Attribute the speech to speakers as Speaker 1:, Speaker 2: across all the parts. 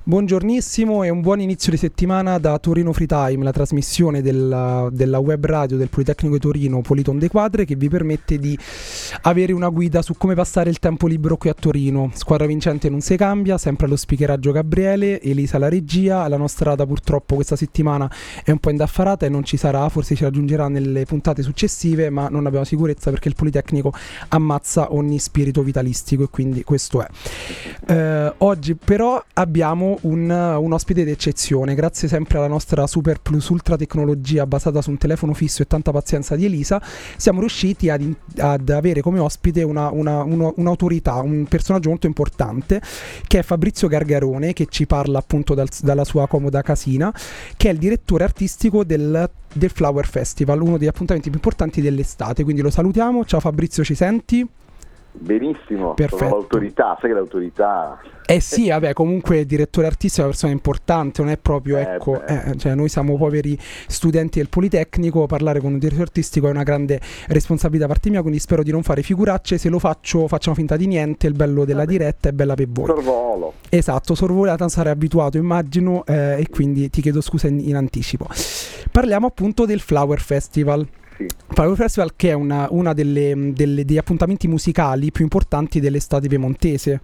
Speaker 1: Buongiornissimo e un buon inizio di settimana da Torino Free Time, la trasmissione della web radio del Politecnico di Torino Politon De Quadre, che vi permette di avere una guida su come passare il tempo libero qui a Torino. Squadra vincente non si cambia, sempre allo speakeraggio Gabriele, Elisa la regia. La nostra rata purtroppo questa settimana è un po' indaffarata e non ci sarà, forse ci raggiungerà nelle puntate successive, ma non abbiamo sicurezza perché il Politecnico ammazza ogni spirito vitalistico e quindi questo è. Oggi però abbiamo un ospite d'eccezione, grazie sempre alla nostra super plus ultra tecnologia basata su un telefono fisso e tanta pazienza di Elisa. Siamo riusciti ad avere come ospite un'autorità, un personaggio molto importante, che è Fabrizio Gargarone, che ci parla appunto dalla sua comoda casina, che è il direttore artistico del Flower Festival, uno degli appuntamenti più importanti dell'estate. Quindi lo salutiamo. Ciao Fabrizio, ci senti?
Speaker 2: Benissimo.
Speaker 1: Perfetto.
Speaker 2: Sono l'autorità, sai che l'autorità...
Speaker 1: Sì, vabbè, comunque direttore artistico è una persona importante, non è proprio, cioè noi siamo poveri studenti del Politecnico, parlare con un direttore artistico è una grande responsabilità da parte mia, quindi spero di non fare figuracce. Se lo facciamo finta di niente, il bello della diretta è bella per voi.
Speaker 2: Sorvolo.
Speaker 1: Esatto, sorvolata, sarei abituato immagino, e quindi ti chiedo scusa in anticipo. Parliamo appunto del Flower Festival. Flower Festival, che è una degli appuntamenti musicali più importanti dell'estate piemontese.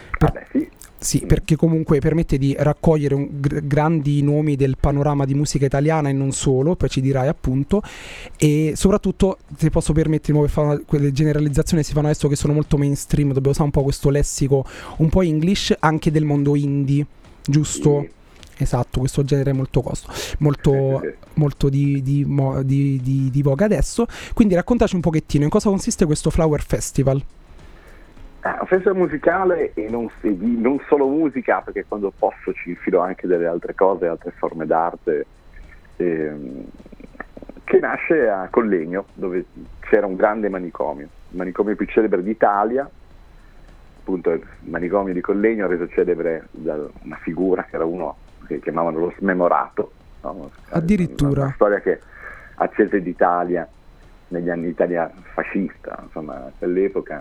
Speaker 1: Sì, perché comunque permette di raccogliere grandi nomi del panorama di musica italiana e non solo, poi ci dirai appunto, e soprattutto, se posso permettermi, per fare quelle generalizzazioni si fanno adesso che sono molto mainstream, dobbiamo usare un po' questo lessico un po' English, anche del mondo indie, giusto? Sì. Esatto, questo genere è molto molto di voga adesso. Quindi raccontaci un pochettino in cosa consiste questo Flower Festival.
Speaker 2: Un festival musicale e non solo musica, perché quando posso ci infilo anche delle altre cose, altre forme d'arte, che nasce a Collegno, dove c'era un grande manicomio, il manicomio più celebre d'Italia. Appunto il manicomio di Collegno reso celebre da una figura che era uno che chiamavano lo smemorato, no?
Speaker 1: Addirittura
Speaker 2: una storia che accese d'Italia negli anni d'Italia fascista, insomma, quell'epoca.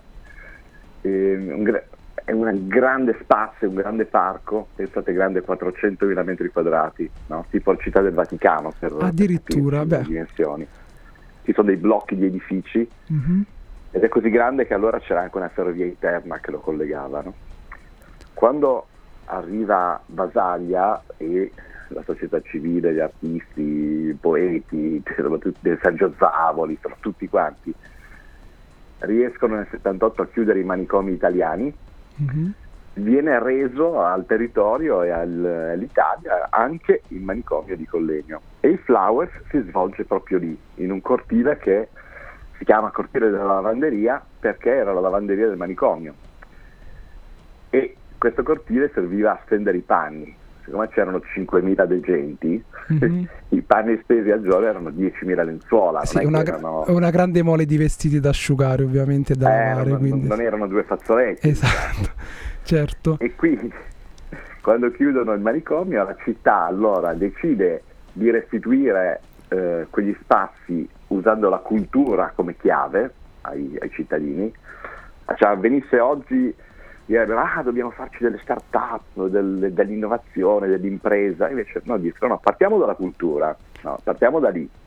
Speaker 2: È un grande spazio, un grande parco, pensate grande 400.000 metri quadrati, no? Tipo la città del Vaticano, per
Speaker 1: addirittura
Speaker 2: le dimensioni. Ci sono dei blocchi di edifici, ed è così grande che allora c'era anche una ferrovia interna che lo collegava, no? Quando arriva Basaglia e la società civile, gli artisti, i poeti, del Sergio Zavoli, sono tutti quanti, riescono nel 78 a chiudere i manicomi italiani, viene reso al territorio e all'Italia anche il manicomio di Collegno, e il Flowers si svolge proprio lì, in un cortile che si chiama Cortile della Lavanderia perché era la lavanderia del manicomio, e questo cortile serviva a stendere i panni. Siccome c'erano 5.000 degenti, i panni spesi al giorno erano 10.000 lenzuola.
Speaker 1: Sì, una grande mole di vestiti da asciugare, ovviamente, da lavare.
Speaker 2: Non erano due fazzoletti.
Speaker 1: Esatto, certo.
Speaker 2: E quindi, quando chiudono il manicomio, la città allora decide di restituire quegli spazi usando la cultura come chiave ai cittadini. Cioè, avvenisse oggi, dobbiamo farci delle start-up, dell'innovazione, dell'impresa. Invece no, dicono no, partiamo dalla cultura, no, partiamo da lì.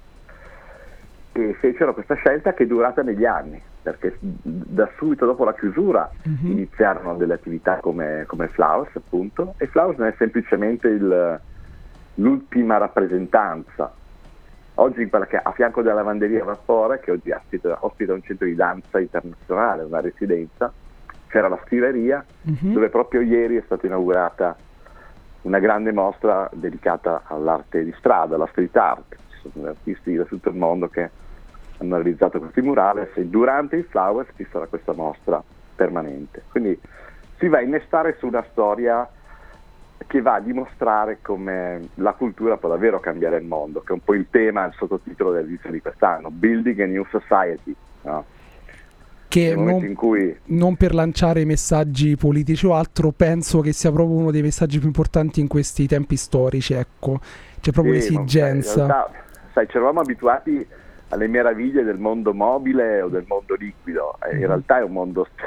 Speaker 2: E fecero questa scelta che è durata negli anni, perché da subito dopo la chiusura iniziarono delle attività come Flowers, appunto, e Flowers non è semplicemente l'ultima rappresentanza. Oggi a fianco della lavanderia Vapore, che oggi ospita un centro di danza internazionale, una residenza, c'era la stileria, dove proprio ieri è stata inaugurata una grande mostra dedicata all'arte di strada, alla street art. Ci sono artisti da tutto il mondo che hanno realizzato questi murales, e durante il Flowers ci sarà questa mostra permanente. Quindi si va a innestare su una storia che va a dimostrare come la cultura può davvero cambiare il mondo, che è un po' il tema, il sottotitolo dell'edizione di quest'anno, Building a New Society, no?
Speaker 1: Che non per lanciare messaggi politici o altro, penso che sia proprio uno dei messaggi più importanti in questi tempi storici, ecco. C'è proprio l'esigenza.
Speaker 2: In realtà, sai, ci eravamo abituati alle meraviglie del mondo mobile o del mondo liquido, in realtà è un mondo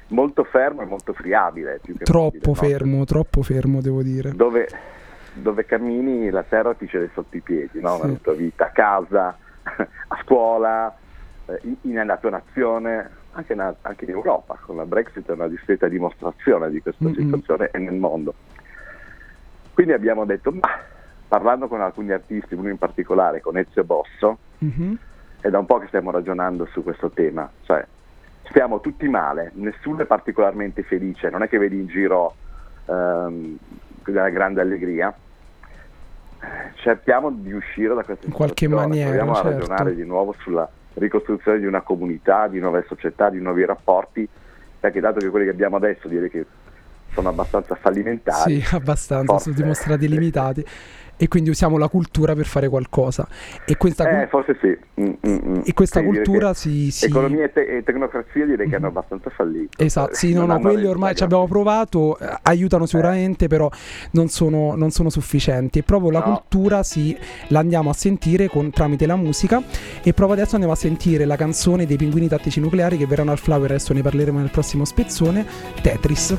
Speaker 2: molto fermo e molto friabile, più che
Speaker 1: troppo
Speaker 2: mobile, no?
Speaker 1: troppo fermo devo dire.
Speaker 2: Dove cammini la terra ti cede sotto i piedi, no?
Speaker 1: Sì.
Speaker 2: La tua vita, a casa, a scuola, nella tua nazione, anche in Europa, con la Brexit è una discreta dimostrazione di questa situazione, e nel mondo. Quindi abbiamo detto, parlando con alcuni artisti, uno in particolare, con Ezio Bosso, è da un po' che stiamo ragionando su questo tema, cioè stiamo tutti male, nessuno è particolarmente felice, non è che vedi in giro della grande allegria. Cerchiamo di uscire da questa
Speaker 1: in qualche
Speaker 2: situazione,
Speaker 1: maniera,
Speaker 2: proviamo a
Speaker 1: certo.
Speaker 2: ragionare di nuovo sulla ricostruzione di una comunità, di nuove società, di nuovi rapporti, perché dato che quelli che abbiamo adesso direi che sono abbastanza fallimentari.
Speaker 1: Sì, abbastanza, sono dimostrati limitati. E quindi usiamo la cultura per fare qualcosa. E questa
Speaker 2: forse sì.
Speaker 1: E questa cultura si...
Speaker 2: Economia e tecnocrazia direi che hanno abbastanza fallito.
Speaker 1: Esatto, sì, no, quelli ormai ci abbiamo provato, aiutano sicuramente, però non sono sufficienti. E proprio la cultura la andiamo a sentire tramite la musica, e proprio adesso andiamo a sentire la canzone dei Pinguini Tattici Nucleari, che verranno al Flower, adesso ne parleremo nel prossimo spezzone, Tetris.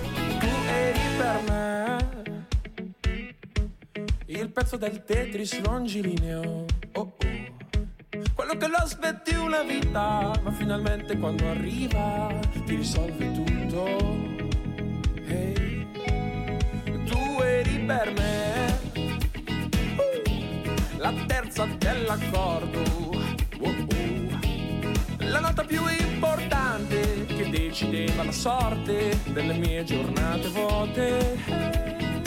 Speaker 3: Il pezzo del Tetris longilineo, quello che lo aspetti una vita, ma finalmente quando arriva ti risolve tutto. Hey, tu eri per me la terza dell'accordo, la nota più importante che decideva la sorte delle mie giornate vuote.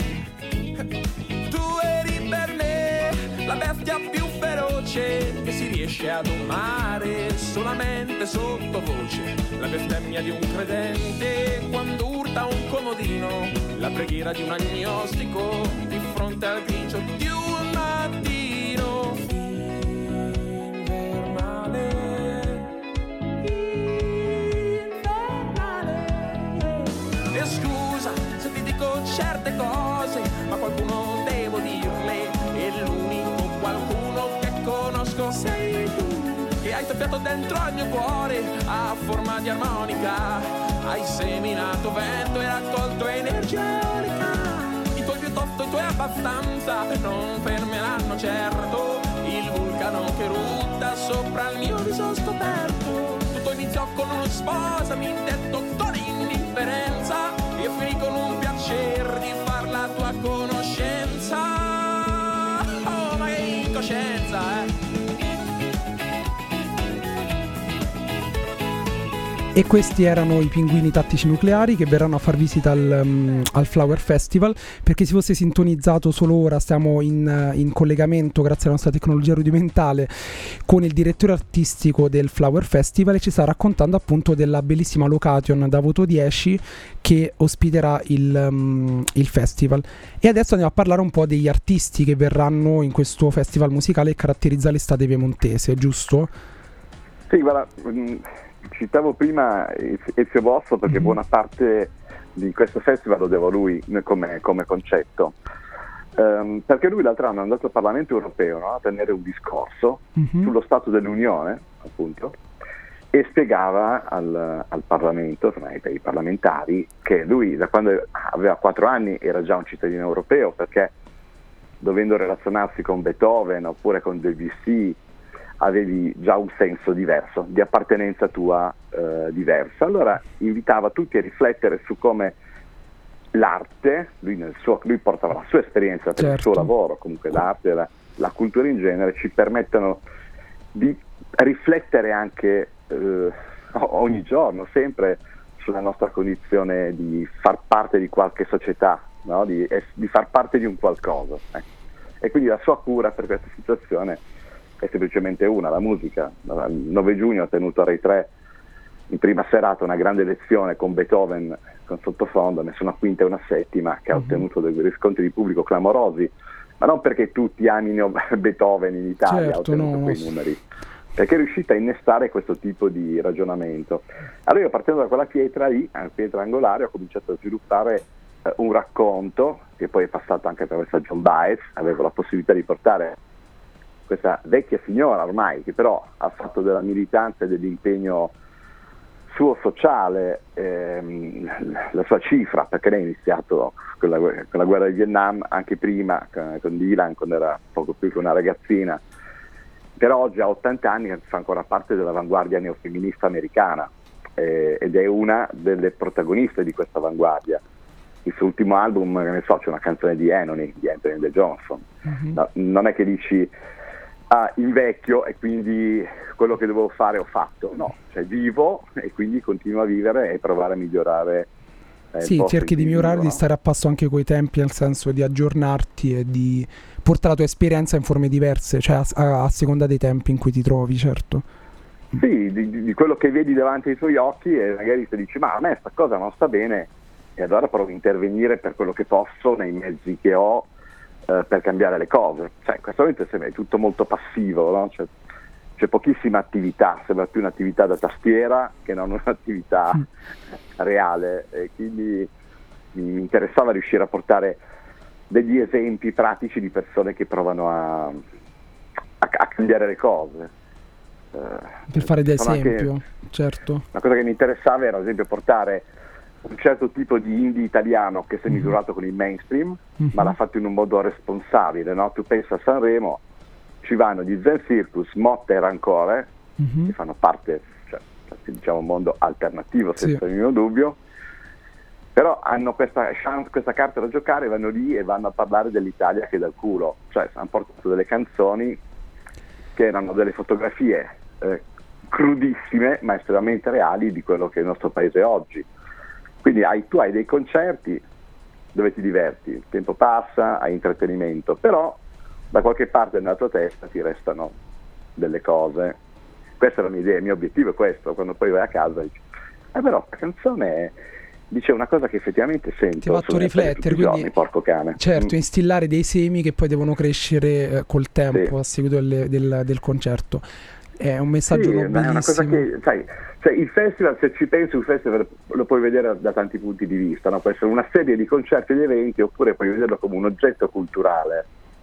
Speaker 3: Per me la bestia più feroce che si riesce a domare solamente sottovoce, la bestemmia di un credente quando urta un comodino, la preghiera di un agnostico di fronte al grigio di un mattino invernale. E scusa se ti dico certe cose, ma qualcuno devo dirle, e l'unico qualcuno che conosco sei tu, che hai toppiato dentro al mio cuore a forma di armonica, hai seminato vento e raccolto energia eolica. I tuoi piuttosto, i tuoi abbastanza non fermeranno certo il vulcano che rutta sopra il mio viso scoperto. Tutto iniziò con uno sposami detto con indifferenza, io finì con un piacere di far la tua conoscenza. Oh, ma che incoscienza,
Speaker 1: E questi erano i Pinguini Tattici Nucleari, che verranno a far visita al Flower Festival. Per chi si fosse sintonizzato solo ora, stiamo in collegamento, grazie alla nostra tecnologia rudimentale, con il direttore artistico del Flower Festival, e ci sta raccontando appunto della bellissima location da voto 10 che ospiterà il festival. E adesso andiamo a parlare un po' degli artisti che verranno in questo festival musicale che caratterizza l'estate piemontese, giusto?
Speaker 2: Sì, guarda, citavo prima Ezio Bosso perché buona parte di questo festival lo devo a lui come concetto, perché lui l'altro anno è andato al Parlamento europeo, no? A tenere un discorso sullo Stato dell'Unione, appunto, e spiegava al Parlamento, ai parlamentari, che lui da quando aveva 4 anni era già un cittadino europeo, perché dovendo relazionarsi con Beethoven oppure con Debussy avevi già un senso diverso, di appartenenza tua diversa. Allora invitava tutti a riflettere su come l'arte, lui portava la sua esperienza per il suo lavoro, comunque l'arte e la cultura in genere ci permettono di riflettere anche ogni giorno, sempre, sulla nostra condizione di far parte di qualche società, no? di far parte di un qualcosa. E quindi la sua cura per questa situazione è semplicemente la musica. Il 9 giugno ha tenuto a Rai 3 in prima serata una grande lezione con Beethoven con sottofondo, ne sono una quinta e una settima, che ha ottenuto dei riscontri di pubblico clamorosi, ma non perché tutti amino Beethoven in Italia, ha ottenuto quei numeri, perché è riuscita a innestare questo tipo di ragionamento. Allora io, partendo da quella pietra angolare, ho cominciato a sviluppare un racconto che poi è passato anche attraverso John Baez. Avevo la possibilità di portare questa vecchia signora ormai, che però ha fatto della militanza e dell'impegno suo sociale, la sua cifra, perché lei ha iniziato con la guerra di Vietnam anche prima, con Dylan, quando era poco più che una ragazzina, però oggi ha 80 anni e fa ancora parte dell'avanguardia neofemminista americana, ed è una delle protagoniste di questa avanguardia. Il suo ultimo album, che ne so, c'è una canzone di Anthony De Johnson. No, non è che dici invecchio e quindi quello che dovevo fare ho fatto, no, cioè vivo e quindi continuo a vivere e provare a migliorare.
Speaker 1: Sì, cerchi di migliorare,
Speaker 2: no?
Speaker 1: Di stare a passo anche coi tempi, nel senso di aggiornarti e di portare la tua esperienza in forme diverse, cioè a seconda dei tempi in cui ti trovi, certo.
Speaker 2: Sì, di quello che vedi davanti ai tuoi occhi, e magari ti dici ma a me sta cosa non sta bene, e allora provo a intervenire per quello che posso nei mezzi che ho, per cambiare le cose. Cioè in questo momento è tutto molto passivo, no? C'è pochissima attività, sembra più un'attività da tastiera che non un'attività reale, e quindi mi interessava riuscire a portare degli esempi pratici di persone che provano a cambiare le cose.
Speaker 1: Per fare da esempio, certo.
Speaker 2: Una cosa che mi interessava era ad esempio portare un certo tipo di indie italiano che si è misurato con il mainstream, ma l'ha fatto in un modo responsabile, no? Tu pensa a Sanremo, ci vanno gli Zen Circus, Motta e Rancore, che fanno parte, cioè, diciamo, un mondo alternativo senza nemmeno dubbio, però hanno questa chance, questa carta da giocare, vanno lì e vanno a parlare dell'Italia che è dal culo, cioè hanno portato delle canzoni che erano delle fotografie crudissime ma estremamente reali di quello che è il nostro paese oggi. Quindi tu hai dei concerti dove ti diverti, il tempo passa, hai intrattenimento, però da qualche parte nella tua testa ti restano delle cose. Questa è la mia idea, il mio obiettivo è questo. Quando poi vai a casa dici però la canzone dice una cosa che effettivamente sento,
Speaker 1: ti ha fatto riflettere, quindi
Speaker 2: giorni, porco cane.
Speaker 1: Certo, instillare dei semi che poi devono crescere col tempo, a seguito del concerto. È un messaggio nobilissimo. È una cosa che,
Speaker 2: sai, cioè il festival, se ci pensi, un festival lo puoi vedere da tanti punti di vista, no? Può essere una serie di concerti e di eventi, oppure puoi vederlo come un oggetto culturale.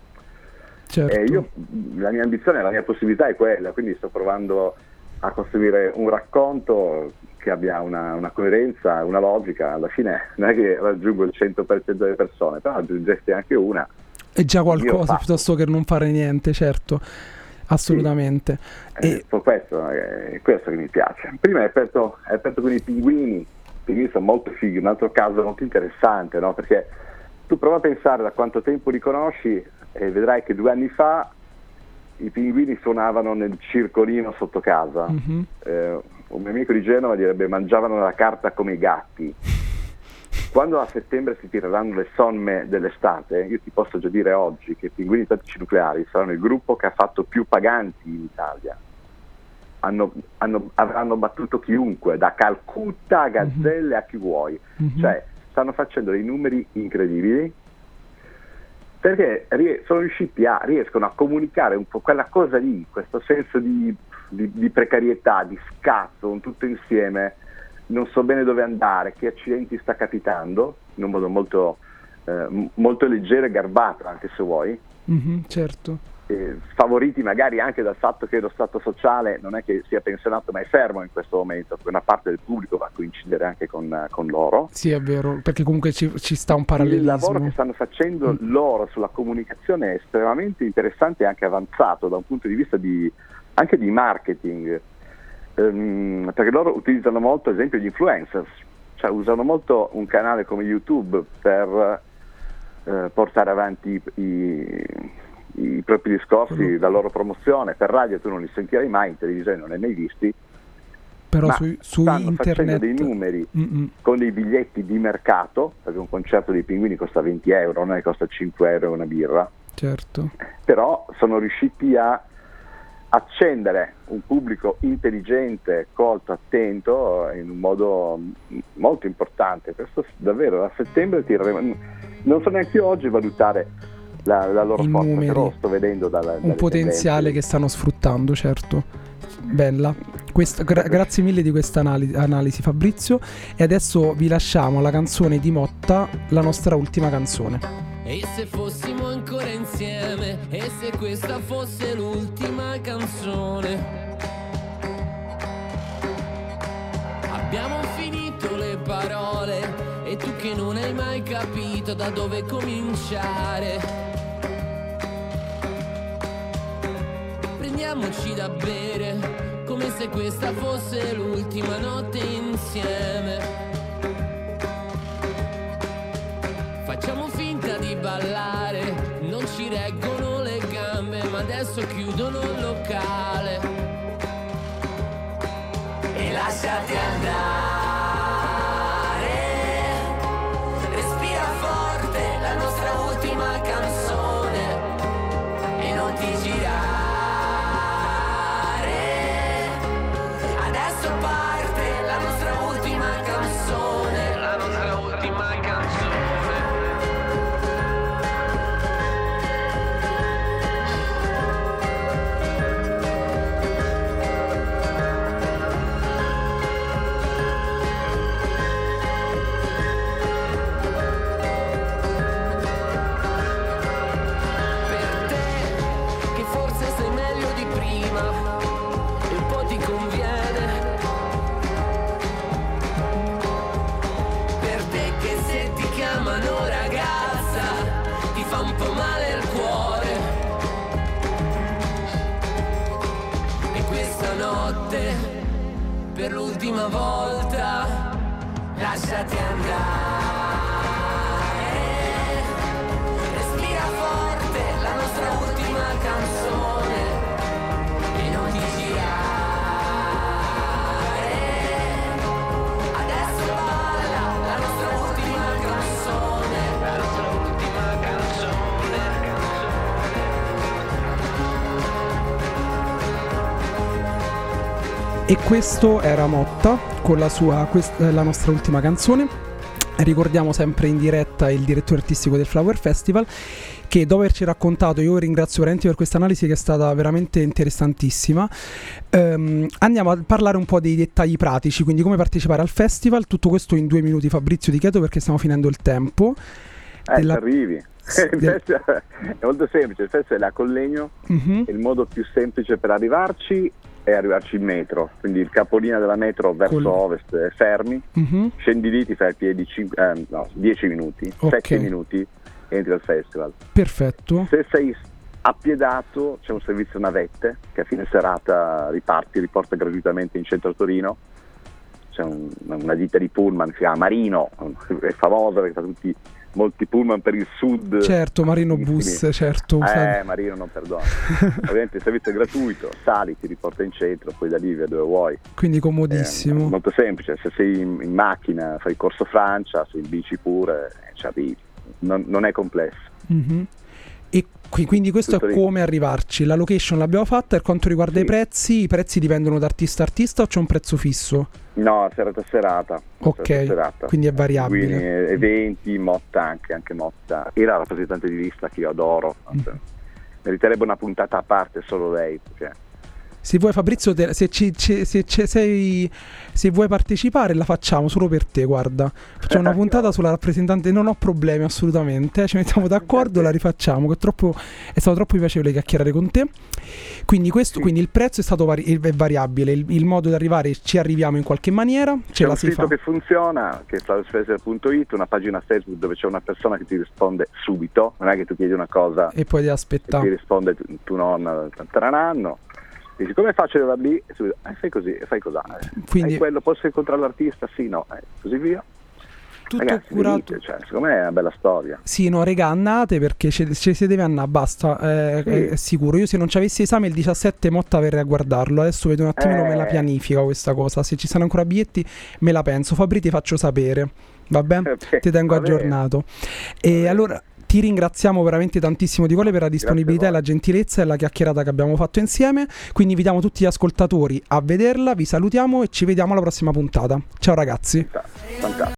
Speaker 1: Certo.
Speaker 2: La mia ambizione, la mia possibilità è quella, quindi sto provando a costruire un racconto che abbia una coerenza, una logica. Alla fine non è che raggiungo il 100% delle persone, però raggiungesti anche una.
Speaker 1: È già qualcosa, piuttosto che non fare niente, certo. Assolutamente.
Speaker 2: Questo è questo che mi piace. Prima è aperto con i pinguini. I pinguini sono molto fighi, un altro caso molto interessante, no? Perché tu prova a pensare da quanto tempo li conosci e vedrai che 2 anni fa i pinguini suonavano nel circolino sotto casa. Un mio amico di Genova direbbe mangiavano la carta come i gatti. Quando a settembre si tireranno le somme dell'estate, io ti posso già dire oggi che i Pinguini Tattici Nucleari saranno il gruppo che ha fatto più paganti in Italia. Avranno battuto chiunque, da Calcutta a Gazzelle a chi vuoi. Cioè, stanno facendo dei numeri incredibili, perché riescono a comunicare un po' quella cosa lì, questo senso di precarietà, di scazzo, un tutto insieme. Non so bene dove andare, che accidenti sta capitando, in un modo molto, molto leggero e garbato, anche se vuoi.
Speaker 1: Certo.
Speaker 2: Favoriti magari anche dal fatto che lo stato sociale non è che sia pensionato, ma è fermo in questo momento, una parte del pubblico va a coincidere anche con loro.
Speaker 1: Sì, è vero, perché comunque ci sta un parallelismo.
Speaker 2: Il lavoro che stanno facendo loro sulla comunicazione è estremamente interessante e anche avanzato da un punto di vista anche di marketing. Perché loro utilizzano molto, ad esempio, gli influencers, cioè usano molto un canale come YouTube per portare avanti i propri discorsi, la loro promozione. Per radio tu non li sentirai mai, in televisione non li hai mai visti,
Speaker 1: però
Speaker 2: ma
Speaker 1: su
Speaker 2: stanno
Speaker 1: internet
Speaker 2: facendo dei numeri con dei biglietti di mercato, perché un concerto dei Pinguini costa 20 euro, non è che costa 5 euro una birra.
Speaker 1: Certo.
Speaker 2: Però sono riusciti a accendere un pubblico intelligente, colto, attento, in un modo molto importante. Questo davvero a settembre non so neanche io oggi valutare la loro forza,
Speaker 1: numeri.
Speaker 2: però sto vedendo
Speaker 1: un potenziale che stanno sfruttando, certo. Bella. Grazie mille di questa analisi, Fabrizio, e adesso vi lasciamo alla canzone di Motta, la nostra ultima canzone.
Speaker 4: E se fossimo ancora insieme, e se questa fosse l'ultima canzone. finito le parole e tu che non hai mai capito da dove cominciare. Prendiamoci da bere come se questa fosse l'ultima notte insieme. Facciamo finta di ballare, non ci reggono le gambe, ma adesso chiudono il locale. E lasciati andare, respira forte la nostra ultima canzone e non ti girare. Adesso parte la nostra ultima canzone, la nostra ultima canzone. Per l'ultima volta lasciati andare, respira forte la nostra ultima canzone e non ti girare. Adesso balla la nostra ultima canzone, la nostra ultima canzone.
Speaker 1: E questo era Motta con la sua la nostra ultima canzone. Ricordiamo sempre in diretta il direttore artistico del Flower Festival, che dopo averci raccontato, io ringrazio veramente per questa analisi che è stata veramente interessantissima. Andiamo a parlare un po' dei dettagli pratici, quindi come partecipare al festival. Tutto questo in 2 minuti, Fabrizio, ti chiedo, perché stiamo finendo il tempo.
Speaker 2: Arrivi. È molto semplice, il festival è a Collegno, il modo più semplice per arrivarci è arrivarci in metro, quindi il capolinea della metro verso ovest, fermi, scendi lì, ti fai a piedi 10 minuti, 7 minuti, entri al festival.
Speaker 1: Perfetto.
Speaker 2: Se sei appiedato c'è un servizio navette che a fine serata riporta gratuitamente in centro a Torino. C'è una ditta di pullman che si chiama Marino, è famosa perché fa molti pullman per il sud.
Speaker 1: Certo, Marino Bus, certo.
Speaker 2: Marino non perdona. Ovviamente il servizio è gratuito, sali, ti riporta in centro, poi da lì vai dove vuoi.
Speaker 1: Quindi comodissimo.
Speaker 2: Molto semplice, se sei in macchina fai il corso Francia, sei in bici pure, ci arrivi. Non è complesso.
Speaker 1: E quindi questo tutto è come arrivarci. La location l'abbiamo fatta. Per quanto riguarda i prezzi dipendono da artista a artista o c'è un prezzo fisso?
Speaker 2: No, serata.
Speaker 1: Ok, quindi è variabile.
Speaker 2: Quindi eventi, Motta anche Motta. Era la rappresentante di lista che io adoro. Meriterebbe una puntata a parte solo lei, perché...
Speaker 1: Se vuoi, Fabrizio, se vuoi partecipare, la facciamo solo per te, guarda. Facciamo una puntata sulla rappresentante, non ho problemi assolutamente, ci mettiamo d'accordo, la rifacciamo, che è stato troppo piacevole chiacchierare con te. Quindi quindi il prezzo è stato è variabile, il modo di arrivare, ci arriviamo in qualche maniera,
Speaker 2: c'è un sito che funziona, che è flowerfestival.it, una pagina Facebook dove c'è una persona che ti risponde subito, non è che tu chiedi una cosa
Speaker 1: e poi devi aspettare.
Speaker 2: Ti risponde tu nonna tra un anno. Dici, come faccio ad arrivare lì? Fai così, fai cos'ha? Quindi quello, posso incontrare l'artista? Sì, no, così via.
Speaker 1: Tutto
Speaker 2: Ragazzi,
Speaker 1: curato.
Speaker 2: Secondo me è una bella storia.
Speaker 1: Sì, no, regà, annate perché ci si deve andare, basta, è sicuro. Io se non ci avessi esame il 17 Motta verrei a guardarlo. Adesso vedo un attimino me la pianifica questa cosa. Se ci saranno ancora biglietti me la penso. Fabri, ti faccio sapere, va bene? Ti tengo aggiornato. E allora... Ti ringraziamo veramente tantissimo di cuore per la disponibilità e la gentilezza e la chiacchierata che abbiamo fatto insieme. Quindi invitiamo tutti gli ascoltatori a vederla, vi salutiamo e ci vediamo alla prossima puntata. Ciao ragazzi.
Speaker 2: Fantastico.